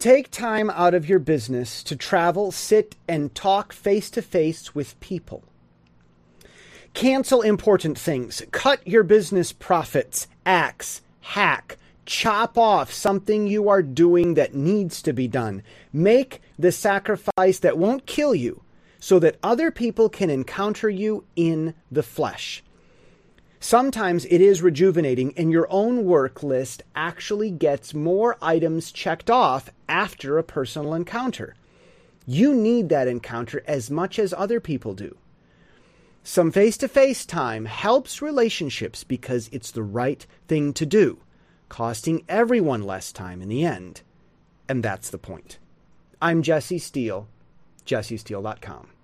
Take time out of your business to travel, sit, and talk face-to-face with people. Cancel important things. Cut your business profits. Axe, hack, chop off something you are doing that needs to be done. Make the sacrifice that won't kill you so that other people can encounter you in the flesh. Sometimes it is rejuvenating, and your own work list actually gets more items checked off after a personal encounter. You need that encounter as much as other people do. Some face-to-face time helps relationships because it's the right thing to do, costing everyone less time in the end. And that's the point. I'm Jesse Steele, jessesteele.com.